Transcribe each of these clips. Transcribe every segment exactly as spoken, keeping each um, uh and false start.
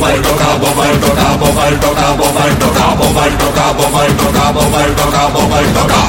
bobal toca, bobal toca, bobal toca, bobal toca, bobal toca, bobal toca, bobal toca, bobal toca.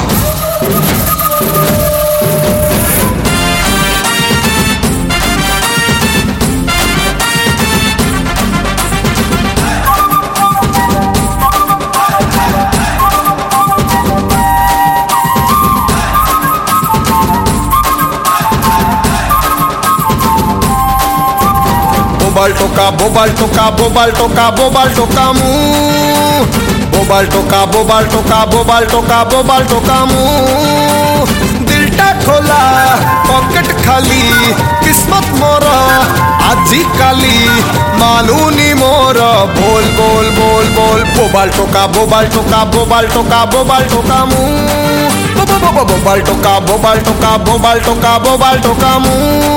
Bobal toca, bobal toca, bobal toca, bobal toca mu. Bobal toca, bobal toca, bobal toca, bobal toca mu. दिल टा खोला, pocket खाली, किस्मत मोरा, आजी काली, मालूनी मोरा, बोल बोल बोल बोल. Bobal toca, bobal toca, bobal toca, bobal toca mu. Bobal toca, bobal toca, bobal toca, bobal toca mu.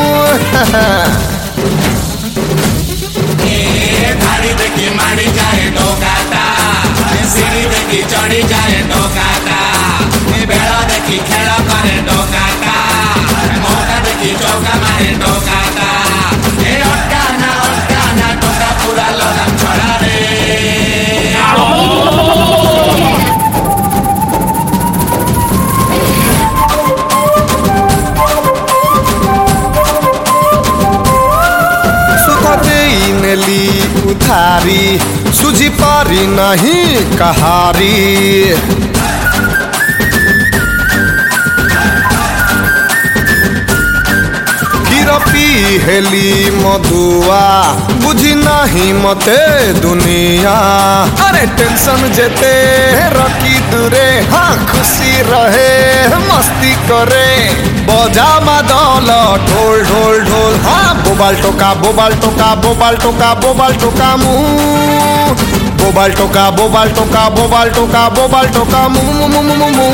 थारी देखी मारी जाए डोकाता, सीढ़ी देखी चढ़ी जाए डोकाता, बेड़ा देखी खेला करे डोकाता, मौका देखी चौका मारे डोकाता, ए अटका ना अटका ना टोका पूरा लगाम छोड़ा रे. उधारी सुझी पारी नहीं कहारी. गिरपी हेली मधुआ बुझी नहीं मते दुनिया. अरे टेंशन जेते रखी दूरे, हाँ खुशी रहे मस्ती करे, बजा मादल ढोल ढोल ढोल. हाँ बोबाल टोका, बोबाल टोका, बोबाल टोका, बोबाल टोका मु. बोबाल टोका, बोबाल टोका, बोबाल टोका, बोबाल टोका मु मु मु मु मु.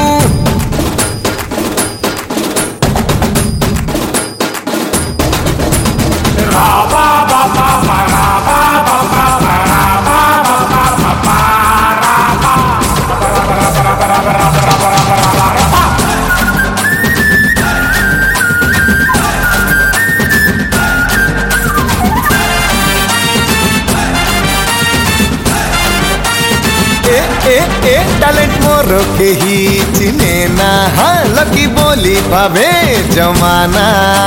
ए ए टैलेंट मोर के ही चिने ना, हाँ लकी बोली भावे जमाना.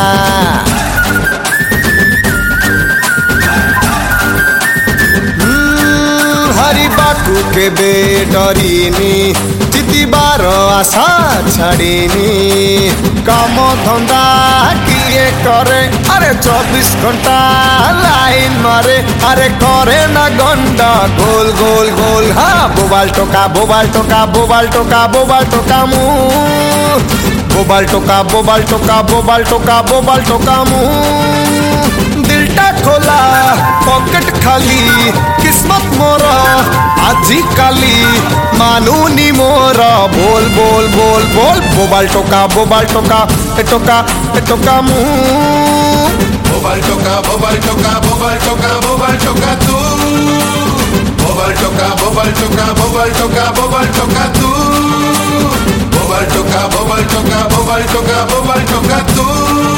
हरी बाकू के बे डरीनी, जिती बार आशा छाड़ीनी. काम धंदा किए करे, अरे चौबीस घंटा लाइन मारे, अरे करे ना गंडा गोल गोल गोल. हाँ बोबाल टोका, बोबाल टोका, बोबाल टोका, बोबाल टोका मु. बोबाल टोका, बोबाल टोका, बोबाल टोका, बोबाल टोका मु. दिल टा खोला, पॉकेट खाली, किस्मत मोरा, आजी काली, मालूनी मोरा, बोल बोल बोल बोल. बोबाल टोका, बोबाल टोका, टोका टोका मु. बोबाल टोका, बोबाल टोका, बोबाल टोका, बोबाल टोका तू. बोबाल टोका, बोबाल टोका, बोबाल टोका, बोबाल टोका तू. बोबाल टोका, बोबाल टोका, बोबाल टोका, बोबाल टोका तू.